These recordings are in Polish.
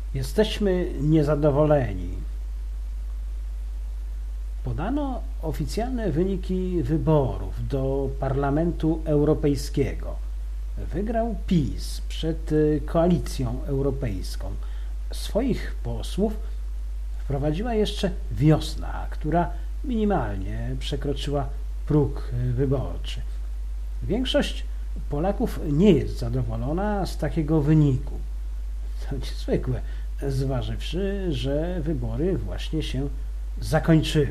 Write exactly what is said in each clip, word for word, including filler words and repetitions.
Jesteśmy niezadowoleni. Podano oficjalne wyniki wyborów do Parlamentu Europejskiego. Wygrał PiS przed Koalicją Europejską. Swoich posłów wprowadziła jeszcze Wiosna, która minimalnie przekroczyła próg wyborczy. Większość Polaków nie jest zadowolona z takiego wyniku. To niezwykłe, zważywszy, że wybory właśnie się zakończyły.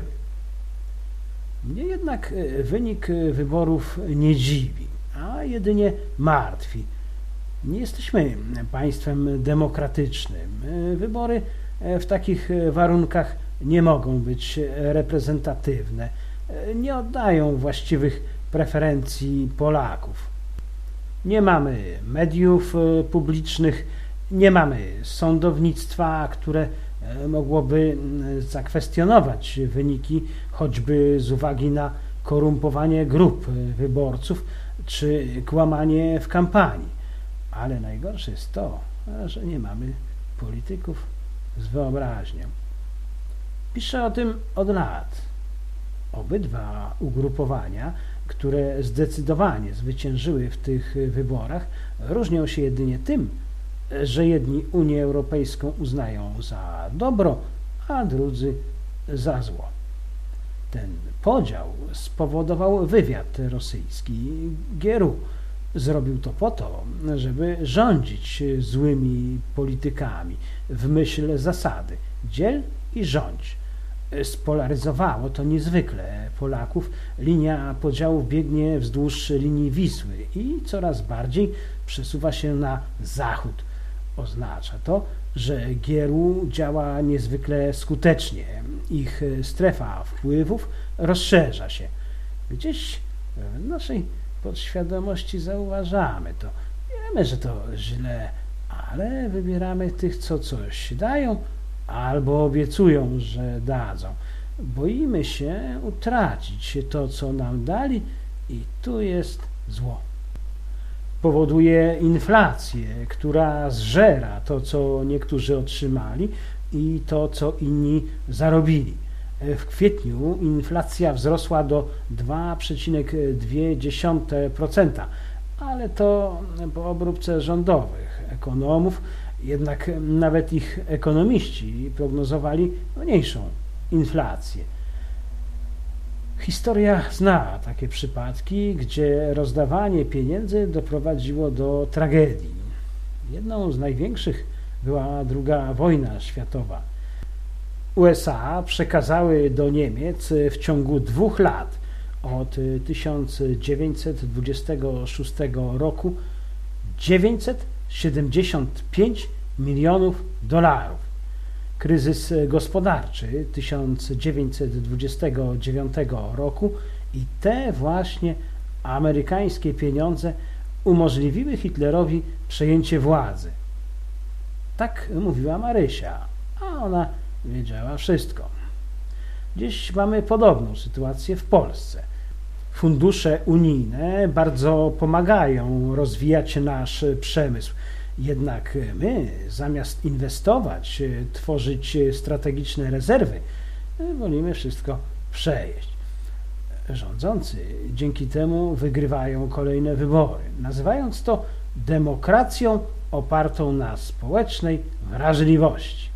Mnie jednak wynik wyborów nie dziwi, a jedynie martwi. Nie jesteśmy państwem demokratycznym. Wybory w takich warunkach nie mogą być reprezentatywne. Nie oddają właściwych preferencji Polaków. Nie mamy mediów publicznych, nie mamy sądownictwa, które mogłoby zakwestionować wyniki, choćby z uwagi na korumpowanie grup wyborców czy kłamanie w kampanii. Ale najgorsze jest to, że nie mamy polityków z wyobraźnią. Piszę o tym od lat. Obydwa ugrupowania, które zdecydowanie zwyciężyły w tych wyborach, różnią się jedynie tym, że jedni Unię Europejską uznają za dobro, a drudzy za zło. Ten podział spowodował wywiad rosyjski. G R U zrobił to po to, żeby rządzić złymi politykami w myśl zasady dziel i rządź. Spolaryzowało to niezwykle Polaków. Linia podziałów biegnie wzdłuż linii Wisły i coraz bardziej przesuwa się na zachód. Oznacza to, że G R U działa niezwykle skutecznie. Ich strefa wpływów rozszerza się. Gdzieś w naszej podświadomości zauważamy to. Wiemy, że to źle, ale wybieramy tych, co coś dają, albo obiecują, że dadzą. Boimy się utracić to, co nam dali, i tu jest zło. Powoduje inflację, która zżera to, co niektórzy otrzymali, i to, co inni zarobili. W kwietniu inflacja wzrosła do dwa przecinek dwa procent, ale to po obróbce rządowych ekonomów. Jednak nawet ich ekonomiści prognozowali mniejszą inflację. Historia zna takie przypadki, gdzie rozdawanie pieniędzy doprowadziło do tragedii. Jedną z największych była druga wojna światowa. U S A przekazały do Niemiec w ciągu dwóch lat od tysiąc dziewięćset dwudziestego szóstego roku dziewięćset siedemdziesiąt pięć milionów dolarów. Kryzys gospodarczy tysiąc dziewięćset dwudziestego dziewiątego roku i te właśnie amerykańskie pieniądze umożliwiły Hitlerowi przejęcie władzy. Tak mówiła Marysia, a ona wiedziała wszystko. Dziś mamy podobną sytuację w Polsce. Fundusze unijne bardzo pomagają rozwijać nasz przemysł. Jednak my, zamiast inwestować, tworzyć strategiczne rezerwy, wolimy wszystko przejeść. Rządzący dzięki temu wygrywają kolejne wybory, nazywając to demokracją opartą na społecznej wrażliwości.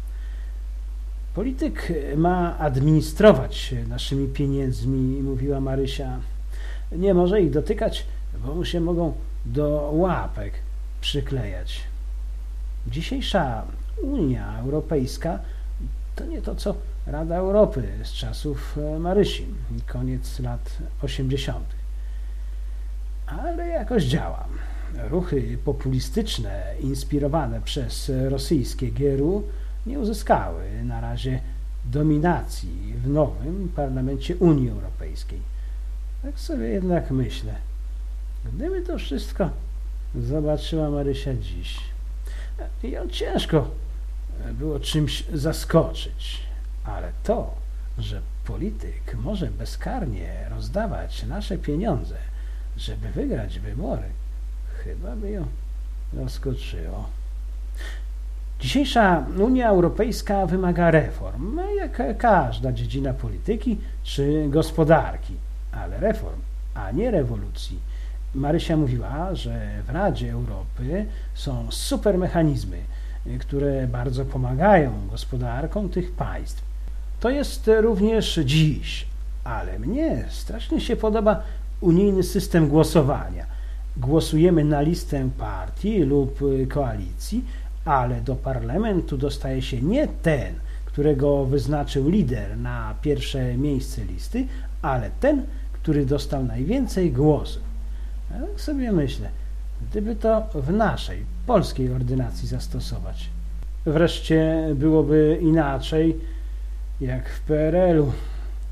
Polityk ma administrować naszymi pieniędzmi, mówiła Marysia. Nie może ich dotykać, bo mu się mogą do łapek przyklejać. Dzisiejsza Unia Europejska to nie to, co Rada Europy z czasów Marysi, koniec lat osiemdziesiątych. Ale jakoś działa. Ruchy populistyczne inspirowane przez rosyjskie G R U nie uzyskały na razie dominacji w nowym Parlamencie Unii Europejskiej. Tak sobie jednak myślę. Gdyby to wszystko zobaczyła Marysia dziś, ją ciężko było czymś zaskoczyć, ale to, że polityk może bezkarnie rozdawać nasze pieniądze, żeby wygrać wybory, chyba by ją zaskoczyło. Dzisiejsza Unia Europejska wymaga reform, jak każda dziedzina polityki czy gospodarki, ale reform, a nie rewolucji. Marysia mówiła, że w Radzie Europy są supermechanizmy, które bardzo pomagają gospodarkom tych państw. To jest również dziś, ale mnie strasznie się podoba unijny system głosowania. Głosujemy na listę partii lub koalicji, ale do parlamentu dostaje się nie ten, którego wyznaczył lider na pierwsze miejsce listy, ale ten, który dostał najwięcej głosów. Ja tak sobie myślę, gdyby to w naszej, polskiej ordynacji zastosować. Wreszcie byłoby inaczej, jak w P R L u.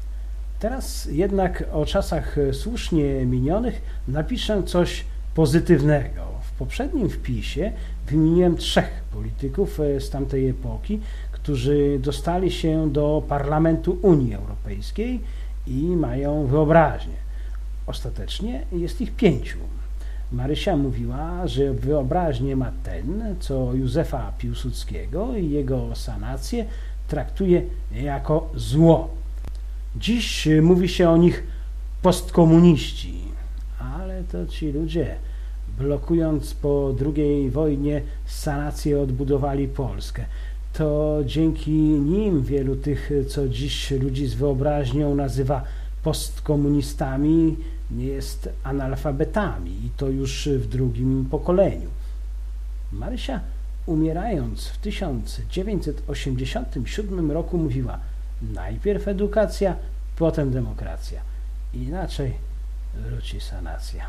Teraz jednak o czasach słusznie minionych napiszę coś pozytywnego. W poprzednim wpisie wymieniłem trzech polityków z tamtej epoki, którzy dostali się do Parlamentu Unii Europejskiej i mają wyobraźnię. Ostatecznie jest ich pięciu. Marysia mówiła, że wyobraźnię ma ten, co Józefa Piłsudskiego i jego sanację traktuje jako zło. Dziś mówi się o nich postkomuniści, ale to ci ludzie, blokując po drugiej wojnie sanację, odbudowali Polskę. To dzięki nim wielu tych, co dziś ludzi z wyobraźnią nazywa postkomunistami, nie jest analfabetami i to już w drugim pokoleniu. Marysia, umierając w tysiąc dziewięćset osiemdziesiątym siódmym roku, mówiła: najpierw edukacja, potem demokracja. Inaczej wróci sanacja.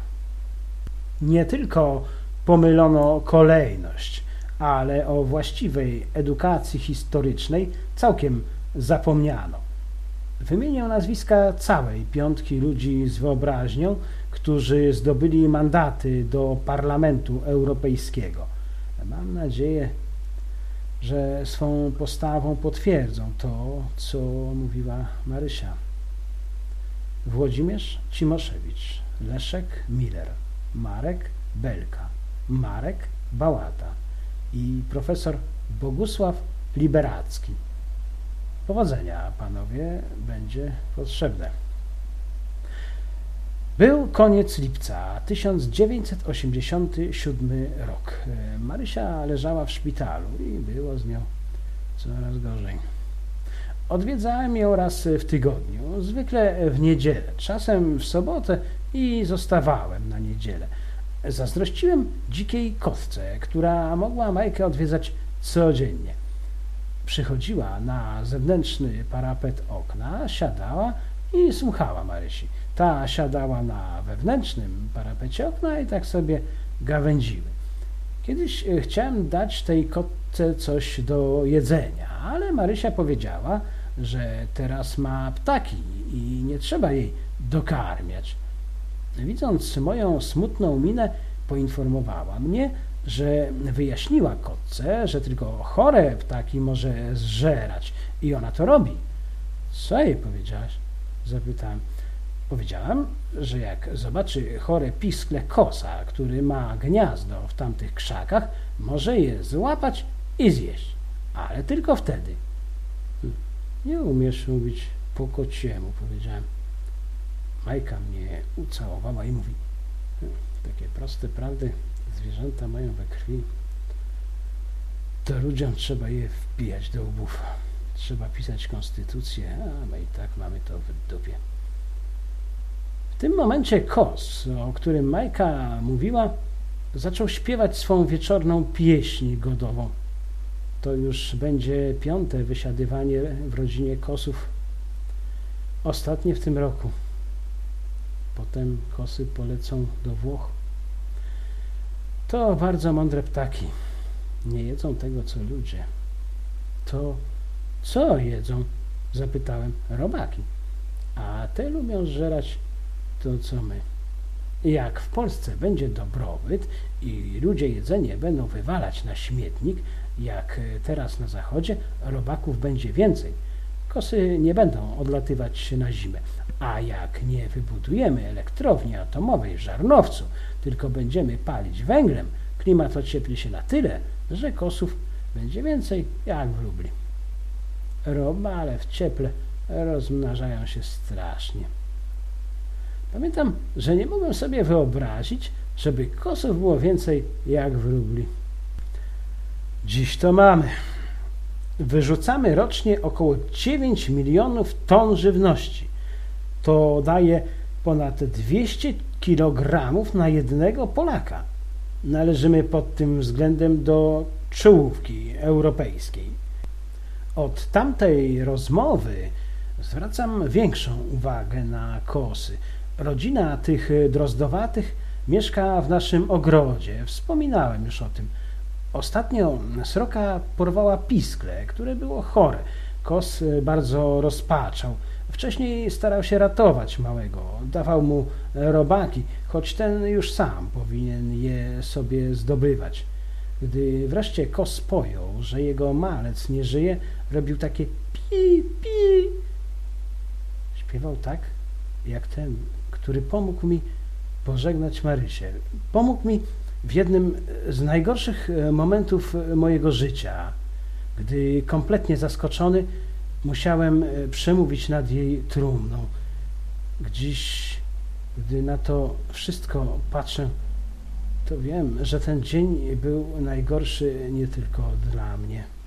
Nie tylko pomylono kolejność, ale o właściwej edukacji historycznej całkiem zapomniano. Wymienię nazwiska całej piątki ludzi z wyobraźnią, którzy zdobyli mandaty do Parlamentu Europejskiego. Mam nadzieję, że swą postawą potwierdzą to, co mówiła Marysia. Włodzimierz Cimoszewicz, Leszek Miller, Marek Belka, Marek Bałata i profesor Bogusław Liberacki. Powodzenia, panowie, będzie potrzebne. Był koniec lipca, tysiąc dziewięćset osiemdziesiąty siódmy rok. Marysia leżała w szpitalu i było z nią coraz gorzej. Odwiedzałem ją raz w tygodniu, zwykle w niedzielę, czasem w sobotę i zostawałem na niedzielę. Zazdrościłem dzikiej kotce, która mogła Majkę odwiedzać codziennie. Przychodziła na zewnętrzny parapet okna, siadała i słuchała Marysi. Ta siadała na wewnętrznym parapecie okna i tak sobie gawędziły. Kiedyś chciałem dać tej kotce coś do jedzenia, ale Marysia powiedziała, że teraz ma ptaki i nie trzeba jej dokarmiać. Widząc moją smutną minę, poinformowała mnie, że wyjaśniła kotce, że tylko chore ptaki może zżerać i ona to robi. Co jej powiedziałaś? Zapytałem. Powiedziałam, że jak zobaczy chore piskle kosa, który ma gniazdo w tamtych krzakach, może je złapać i zjeść, ale tylko wtedy. Nie umiesz mówić po kociemu, powiedziałem. Majka mnie ucałowała i mówi: takie proste prawdy zwierzęta mają we krwi, to ludziom trzeba je wpijać do łbów. Trzeba pisać konstytucję, a my i tak mamy to w dupie. W tym momencie kos, o którym Majka mówiła, zaczął śpiewać swą wieczorną pieśń godową. To już będzie piąte wysiadywanie w rodzinie kosów. Ostatnie w tym roku. Potem kosy polecą do Włoch. To bardzo mądre ptaki. Nie jedzą tego, co ludzie. To co jedzą? Zapytałem. Robaki. A te lubią żerać to, co my. Jak w Polsce będzie dobrobyt i ludzie jedzenie będą wywalać na śmietnik, jak teraz na zachodzie, robaków będzie więcej. Kosy nie będą odlatywać na zimę. A jak nie wybudujemy elektrowni atomowej w Żarnowcu, tylko będziemy palić węglem, klimat ociepli się na tyle, że kosów będzie więcej jak wróbli. Robale w cieple rozmnażają się strasznie. Pamiętam, że nie mogłem sobie wyobrazić, żeby kosów było więcej jak wróbli. Dziś to mamy. Wyrzucamy rocznie około dziewięć milionów ton żywności. To daje ponad dwieście kilogramów na jednego Polaka. Należymy pod tym względem do czołówki europejskiej. Od tamtej rozmowy zwracam większą uwagę na kosy. Rodzina tych drozdowatych mieszka w naszym ogrodzie. Wspominałem już o tym. Ostatnio sroka porwała piskle, które było chore. Kos bardzo rozpaczał. Wcześniej starał się ratować małego. Dawał mu robaki, choć ten już sam powinien je sobie zdobywać. Gdy wreszcie kos pojął, że jego malec nie żyje, robił takie pi, pi. Śpiewał tak, jak ten, który pomógł mi pożegnać Marysię. Pomógł mi w jednym z najgorszych momentów mojego życia, gdy kompletnie zaskoczony musiałem przemówić nad jej trumną. Dziś, gdy na to wszystko patrzę, to wiem, że ten dzień był najgorszy nie tylko dla mnie.